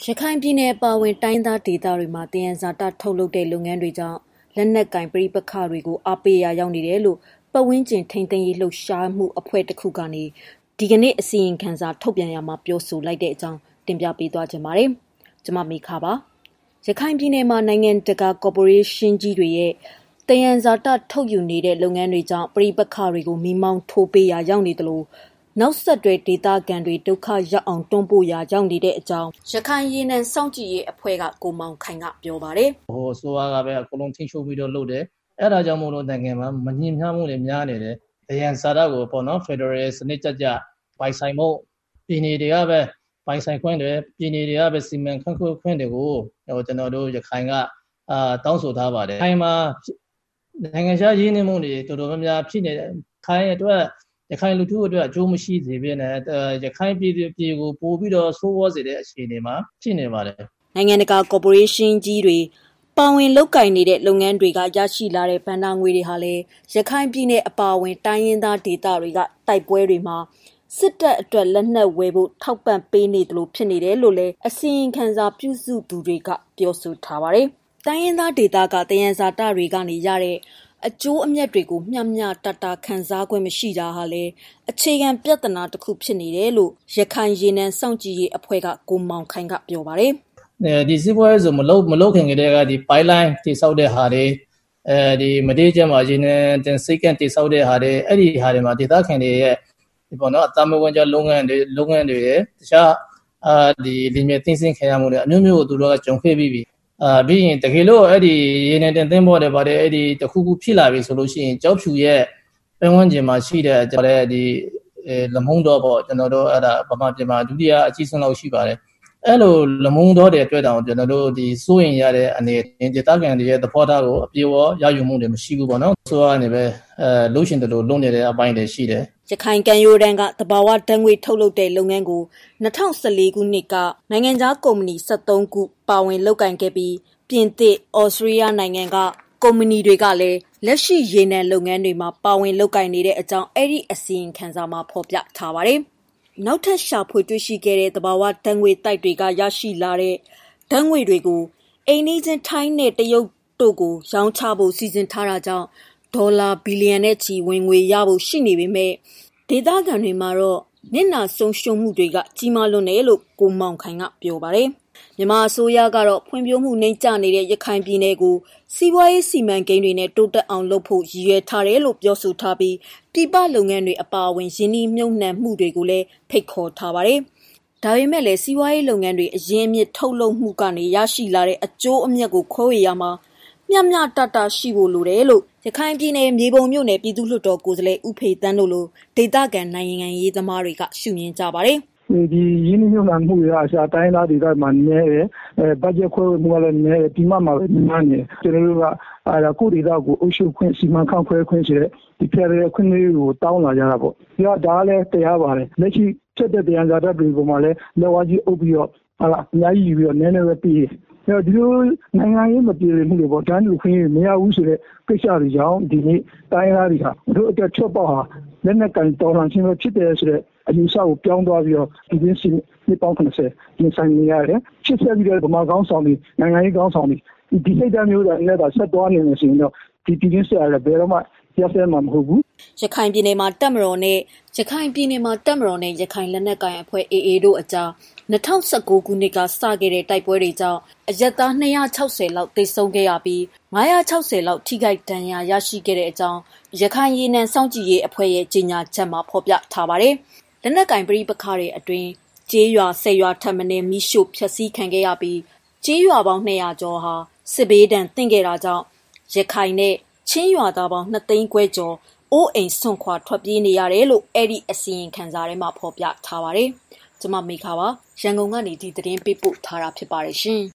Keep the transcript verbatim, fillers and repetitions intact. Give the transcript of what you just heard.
ရခိုင်ပြည်နယ်ပါဝင်တိုင်းသားဒေသတွေမှာတယံဇာတထုတ်လုပ်တဲ့လုပ်ငန်းတွေကြောင့်လက်နက်ကင်ပရိပခတွေကိုအားပေးရရောက်နေတယ်လို့ပတ်ဝန်းကျင်ထိန်းသိမ်းရေးလှုပ်ရှားမှုအဖွဲ့တစ်ခုကနေဒီကနေ့အစီရင်ခံစာထုတ်ပြန်ရမှာပြောဆိုလိုက်တဲ့အကြောင်းတင်ပြပေးသွားကြပါမယ်။ကျွန်မမေခပါ။ရခိုင်ပြည်နယ်မှာနိုင်ငံတကာကော်ပိုရေးရှင်းကြီးတွေရဲ့တယံဇာတထုတ်ယူနေတဲ့လုပ်ငန်းတွေကြောင့်ပရိပခတွေကိုမိမောင်းထိုးပေးရရောက်နေတယ်လို့နောက်ဆက်တွဲဒေတာကန်တွေဒုက္ခရောက်အောင်တွန်းပို့ရာရောက်နေတဲ့အကြောင်းရခိုင်ရေနံစောင့်ကြည့်ရေးအဖွဲ့ကကိုမောင်ခိုင်ကပြောပါတယ်။ဟိုဆိုအားကပဲအကုန်လုံးထိန်းချုပ်ပြီးတော့လုပ်တယ်။အဲ့ဒါကြောင့်မို့လို့နိုင်ငံမှာမငြင်းမျှမှုတွေများနေတယ်။တယံဇာတကိုပေါ့နော် Federal စနစ်ကြကြပိုင်ဆိုင်မှုပြည်နယ်တွေကပဲပိုင်ဆိုင်ခွင့်တွေပြည်နယ်တွေကပဲစီမံခန့်ခွဲခွင့်တွေကိုဟိုကျွန်တော်တို့ရခိုင်ကအာတောင်းဆိုထားပါတယ်။ခိုင်မှာနိုင်ငံခြားရင်းနှီးမှုတွေတော်တော်များများဖြစ်နေတယ်။ခိုင်အတွက်ရခိုင်လူထုအတွက်အကျိုးမရှိစေဘဲနဲ့ရခိုင်ပြည်ပြည်ကိုပို့ပြီးတော့ဆိုးဝါးစေတဲ့အခြေအနေမှာဖြစ်နေပါတယ်။နိုင်ငံတကာကော်ပိုရေးရှင်းကြီးတွေပါဝင်လုပ်ကိုင်နေတဲ့လုပ်ငန်းတွေကရရှိလာတဲ့ဗန်ဒါငွေတွေဟာလည်းရခိုင်ပြည်နယ်အပါအဝင်တိုင်းရင်းသားဒေသတွေကတိုက်ပွဲတွေမှာစစ်တပ်အတွက်လက်နက်ဝယ်ဖို့ထောက်ပံ့ပေးနေတယ်လို့ဖြစ်နေတယ်လို့လည်းအစီရင်ခံစာပြုစုသူတွေကပြောဆိုထားပါတယ်။တိုင်းရင်းသားဒေသကတယံဇာတတွေကနေရတဲ့အကျိုးအမြတ်တွေကိုမျှမျှတတခံစားခွင့်မရှိတာဟာလေအခြေခံပြဿနာတစ်ခုဖြစ်နေတယ်လို့ရခိုင်ရေနံစောင့်ကြည့်ရေးအဖွဲ့ကကိုမောင်ခိုင်ကပြောပါတယ်။အဲဒီစီးပွားရေးဆိုမလုပ်မလုပ်ခင်ကတည်းကဒီ pipeline တိစောက်တဲ့ဟာတွေအဲဒီမတေးကျမှာရေနံတင်စိတ်ကတိစောက်တဲ့ဟာတွေအဲ့ဒီဟာတွေမှာဒေသခံတွေရဲ့ဒီပေါ့နော်အသမဝန်ကျလုပ်ငန်းတွေလုပ်ငန်းတွေရဲ့တခြားအာဒီလင်းမြသိသိခံရမှုတွေအမျိုးမျိုးကိုသူတို့ကကြုံခဲ့ပြီးပြီအာပြီးရင်တကယ်လို့အဲ့ဒီရေနံတင်သင်းပေါ်တယ်ပါတယ်အဲ့ဒီတခုခုဖြစ်လာပြီဆိုလို့ရှိရင်ကြောက်ဖြူရဲ့ပင်ဝန်းကျင်မှာရှိတဲ့ကျွန်တော်ဒီလမုံတော်ပေါ့ကျွန်တော်တို့အဲ့ဒါဗမာပြည်မှာဒုတိယအကြီးဆုံးလောက်ရှိပါတယ်အဲ့လိုလမုံတော်တဲ့အတွက်တောင်ကျွန်တော်တို့ဒီစိုးရင်ရတဲ့အနေဒေသခံတွေရဲ့သဘောထားကိုအပြေဝရယူမှုတွေမရှိဘူးပေါ့နော်ဆိုတော့အနေပဲအဲလှုပ်ရှင်တို့လုံနေတဲ့အပိုင်းတွေရှိတယ်ရခိုင်ကံရိုးတန်းကတဘာဝဓာတ်ငွေထုတ်လုပ်တဲ့လုပ်ငန်းကို၂၀၁၄ခုနှစ်ကနိုင်ငံခြားကုမ္ပဏီ၁၃ခုပါဝင်လုပ်ကိုင်ခဲ့ပြီးပြင်သစ်၊ဩစတြေးလျနိုင်ငံကကုမ္ပဏီတွေကလည်းလက်ရှိရေနံလုပ်ငန်းတွေမှာပါဝင်လုပ်ကိုင်နေတဲ့အကြောင်းအဲ့ဒီအစီရင်ခံစာမှာဖော်ပြထားပါတယ်။နောက်ထပ်ရှာဖွေတွေ့ရှိခဲ့တဲ့တဘာဝဓာတ်ငွေတိုက်တွေကရရှိလာတဲ့ဓာတ်ငွေတွေကိုအိမ်နီးချင်းထိုင်းနဲ့တရုတ်တို့ကိုရောင်းချဖို့စီစဉ်ထားတာကြောင့်ဒေါ်လာဘီလီယံနဲ့ချီဝင်ငွေရဖို့ရှိနေပေမဲ့ဒေသခံတွေမှာတော့နစ်နာဆုံးရှုံးမှုတွေကကြီးမားလွန်းတယ်လို့ကိုမောင်ခိုင်ကပြောပါတယ်။မြန်မာအစိုးရကတော့ဖွံ့ဖြိုးမှုနှိမ့်ကျနေတဲ့ရခိုင်ပြည်နယ်ကိုစီးပွားရေးစီမံကိန်းတွေနဲ့တိုးတက်အောင်လုပ်ဖို့ရည်ရွယ်ထားတယ်လို့ပြောဆိုထားပြီးပြည်ပလုပ်ငန်းတွေအပါအဝင်ယင်းနှိမ့်မြုံနှံမှုတွေကိုလည်းဖိတ်ခေါ်ထားပါတယ်။ဒါပေမဲ့လည်းစီးပွားရေးလုပ်ငန်းတွေအရင်းအမြစ်ထုတ်လုပ်မှုကနေရရှိလာတဲ့အကျိုးအမြတ်ကိုခွဲဝေရမှာမျှမျှတတရှိဖို့လိုတယ်လို့ရခိုင်ပြည်နယ်မြေပုံမြို့နယ်ပြည်သူ့လွှတ်တော်ကိုယ်စားလှယ်ဦးဖေတန်းတို့လိုဒေသခံနိုင်ငံရေးသမားတွေကရှုမြင်ကြပါတယ်။ဒီရင်းနှီးမြှုပ်နှံမှုတွေအရှာတိုင်းသားဒေသမှာနည်းတယ်အဲဘတ်ဂျက်ခွဲဝေမှုကလည်းနည်းတယ်ဒီမှာမှာပဲများနေတယ်ကျွန်တော်တို့ကအဲဒါကိုဒေသကိုအုပ်ချုပ်ခွင့်စီမံခန့်ခွဲခွင့်ဆိုတဲ့ဒီဖက်ဒရယ်ခွင့်တွေကိုတောင်းလာကြတာပေါ့ဒီကဒါလည်းတရားပါတယ်လက်ရှိချက်တဲ့တရားစာတတ်တွေပေါ်မှာလည်းလက်ဝါးကြီးအုပ်ပြီးတော့ဟာလာအများကြီးယူပြီးတော့နည်းနည်းပဲပြီးအဲဒီလိုနိုင်ငံရေးမပြေမှုတွေပေါ့တန်းတူခွင့်မရဘူးဆိုတဲ့ကိစ္စတွေကြောင့်ဒီနေ့တိုင်းသားတွေကတို့အတွက်ချော့ပေါက်ဟာလက်နက်ကင်တော်လှန်ခြင်းပဲဖြစ်တယ်ဆိုတဲ့အယူဆကိုပြောင်းသွားပြီးတော့ဒီင်းစီနှစ်ပေါင်း၇၀ပြင်ဆိုင်နေရတယ်ချစ်ဆက်ပြီးတော့ဗမာကောင်းဆောင်တွေနိုင်ငံရေးကောင်းဆောင်တွေဒီစိတ်ဓာတ်မျိုးတွေနဲ့တော့ဆက်သွားနေနေဆိုရင်တော့ဒီဒီင်းဆက်ရဘယ်တော့မှရဆဲမှာမဟုတ်ဘူးရခိုင်ပြည်နယ်မှာတပ်မတော်နဲ့ရခိုင်ပြည်နယ်မှာတပ်မတော်နဲ့ရခိုင်လက်နက်ကိုင်အဖွဲ့ အေအေ တို့အကြား၂၀၁၉ခုနှစ်ကစခဲ့တဲ့တိုက်ပွဲတွေကြောင့်အရပ်သား၂၆၀လောက်သေဆုံးခဲ့ရပြီး၅၆၀လောက်ထိခိုက်ဒဏ်ရာရရှိခဲ့တဲ့အကြောင်းရခိုင်ရေနံစောင့်ကြည့်ရေးအဖွဲ့ရဲ့ကြေညာချက်မှာဖော်ပြထားပါတယ်။လက်နက်ကင်ပဋိပက္ခတွေအတွင်းကျေးရွာ၁၀ရွာထပ်မံမိရှို့ဖျက်ဆီးခံခဲ့ရပြီးကျေးရွာပေါင်း၂ရာကျော်ဟာစစ်ဘေးဒဏ်သင့်ခဲ့တာကြောင့်ရခိုင်နဲ့ချင်းရွာသားပေါင်း၂သိန်းခွဲကျော်အိုးအိမ်ဆွန့်ခွာထွက်ပြေးနေရတယ်လို့အဲ့ဒီအစီရင်ခံစာထဲမှာဖော်ပြထားပါတယ်။ကျွန်မမေခါပါရန်ကုန်ကနေဒီသတင်းပေးပို့ထားတာဖြစ်ပါတယ်ရှင်။